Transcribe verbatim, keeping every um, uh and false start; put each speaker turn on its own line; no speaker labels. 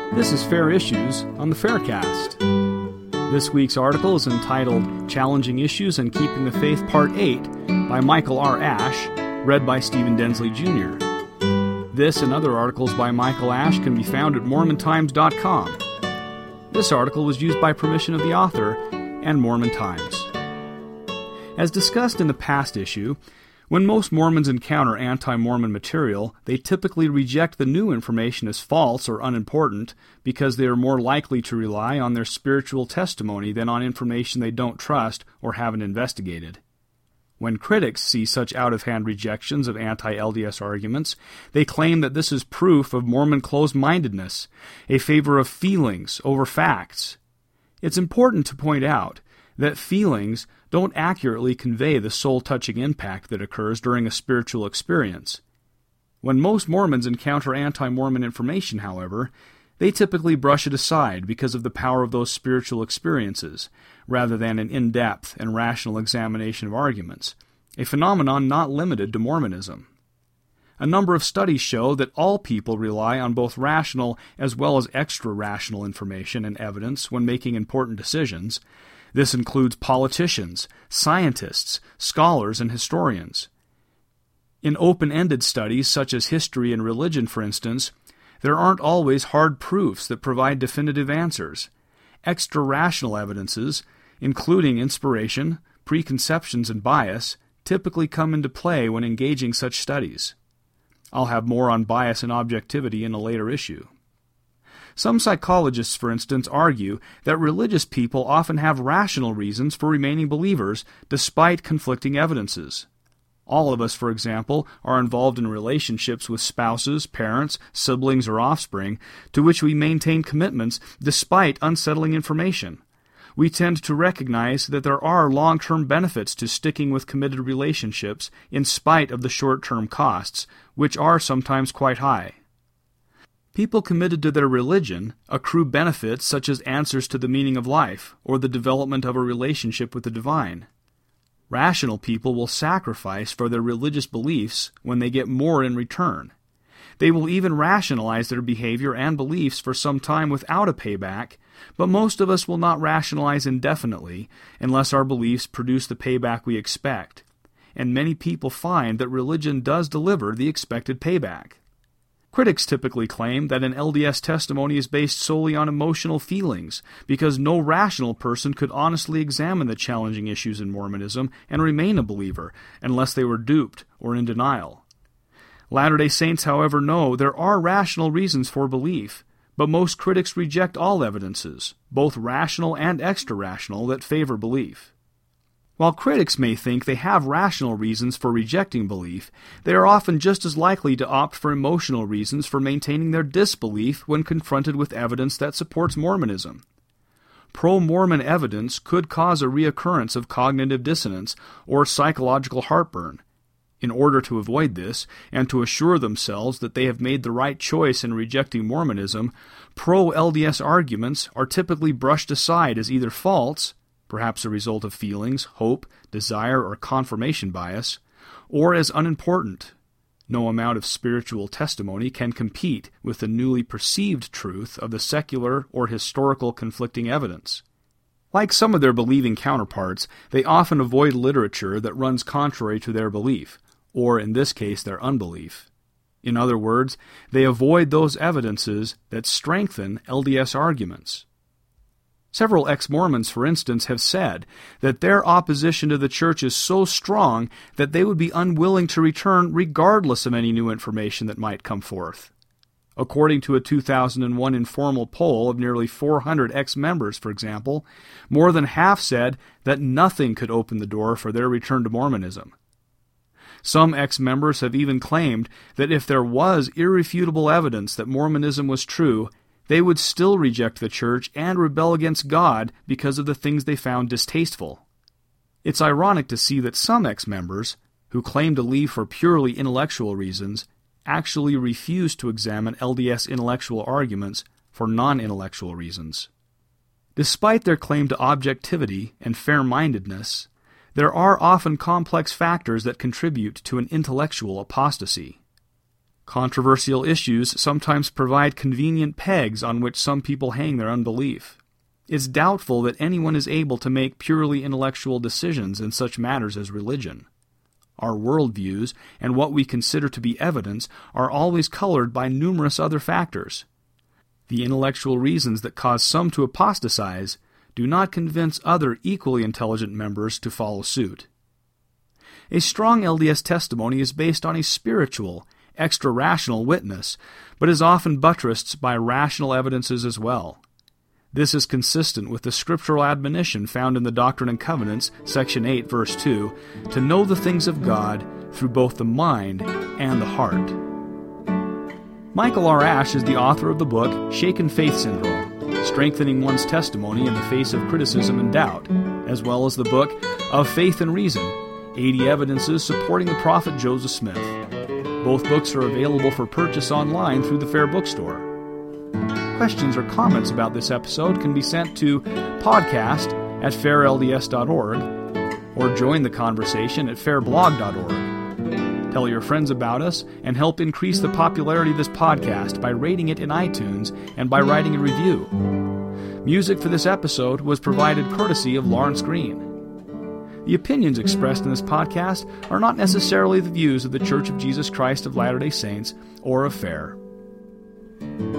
This is Fair Issues on the Faircast. This week's article is entitled Challenging Issues and Keeping the Faith Part eight by Michael R. Ash, read by Stephen Densley Junior This and other articles by Michael Ash can be found at Mormon Times dot com. This article was used by permission of the author and Mormon Times. As discussed in the past issue, when most Mormons encounter anti-Mormon material, they typically reject the new information as false or unimportant because they are more likely to rely on their spiritual testimony than on information they don't trust or haven't investigated. When critics see such out-of-hand rejections of anti-L D S arguments, they claim that this is proof of Mormon closed-mindedness, a favor of feelings over facts. It's important to point out that feelings don't accurately convey the soul-touching impact that occurs during a spiritual experience. When most Mormons encounter anti-Mormon information, however, they typically brush it aside because of the power of those spiritual experiences, rather than an in-depth and rational examination of arguments, a phenomenon not limited to Mormonism. A number of studies show that all people rely on both rational as well as extra-rational information and evidence when making important decisions. This includes politicians, scientists, scholars, and historians. In open-ended studies such as history and religion, for instance, there aren't always hard proofs that provide definitive answers. Extra-rational evidences, including inspiration, preconceptions, and bias, typically come into play when engaging such studies. I'll have more on bias and objectivity in a later issue. Some psychologists, for instance, argue that religious people often have rational reasons for remaining believers despite conflicting evidences. All of us, for example, are involved in relationships with spouses, parents, siblings, or offspring to which we maintain commitments despite unsettling information. We tend to recognize that there are long-term benefits to sticking with committed relationships in spite of the short-term costs, which are sometimes quite high. People committed to their religion accrue benefits such as answers to the meaning of life or the development of a relationship with the divine. Rational people will sacrifice for their religious beliefs when they get more in return. They will even rationalize their behavior and beliefs for some time without a payback, but most of us will not rationalize indefinitely unless our beliefs produce the payback we expect, and many people find that religion does deliver the expected payback. Critics typically claim that an L D S testimony is based solely on emotional feelings because no rational person could honestly examine the challenging issues in Mormonism and remain a believer unless they were duped or in denial. Latter-day Saints, however, know there are rational reasons for belief, but most critics reject all evidences, both rational and extra-rational, that favor belief. While critics may think they have rational reasons for rejecting belief, they are often just as likely to opt for emotional reasons for maintaining their disbelief when confronted with evidence that supports Mormonism. Pro-Mormon evidence could cause a reoccurrence of cognitive dissonance or psychological heartburn. In order to avoid this, and to assure themselves that they have made the right choice in rejecting Mormonism, pro-L D S arguments are typically brushed aside as either false, perhaps a result of feelings, hope, desire, or confirmation bias, or as unimportant. No amount of spiritual testimony can compete with the newly perceived truth of the secular or historical conflicting evidence. Like some of their believing counterparts, they often avoid literature that runs contrary to their belief, or in this case their unbelief. In other words, they avoid those evidences that strengthen L D S arguments. Several ex-Mormons, for instance, have said that their opposition to the church is so strong that they would be unwilling to return regardless of any new information that might come forth. According to a two thousand one informal poll of nearly four hundred ex-members, for example, more than half said that nothing could open the door for their return to Mormonism. Some ex-members have even claimed that if there was irrefutable evidence that Mormonism was true, they would still reject the church and rebel against God because of the things they found distasteful. It's ironic to see that some ex-members, who claim to leave for purely intellectual reasons, actually refuse to examine L D S intellectual arguments for non-intellectual reasons. Despite their claim to objectivity and fair-mindedness, there are often complex factors that contribute to an intellectual apostasy. Controversial issues sometimes provide convenient pegs on which some people hang their unbelief. It's doubtful that anyone is able to make purely intellectual decisions in such matters as religion. Our worldviews and what we consider to be evidence are always colored by numerous other factors. The intellectual reasons that cause some to apostatize do not convince other equally intelligent members to follow suit. A strong L D S testimony is based on a spiritual, extra-rational witness, but is often buttressed by rational evidences as well. This is consistent with the scriptural admonition found in the Doctrine and Covenants, section eight, verse two, to know the things of God through both the mind and the heart. Michael R. Ash is the author of the book Shaken Faith Syndrome, Strengthening One's Testimony in the Face of Criticism and Doubt, as well as the book Of Faith and Reason, eighty Evidences Supporting the Prophet Joseph Smith. Both books are available for purchase online through the Fair Bookstore. Questions or comments about this episode can be sent to podcast at fair l d s dot org or join the conversation at fair blog dot org. Tell your friends about us and help increase the popularity of this podcast by rating it in iTunes and by writing a review. Music for this episode was provided courtesy of Lawrence Green. The opinions expressed in this podcast are not necessarily the views of the Church of Jesus Christ of Latter-day Saints or of FAIR.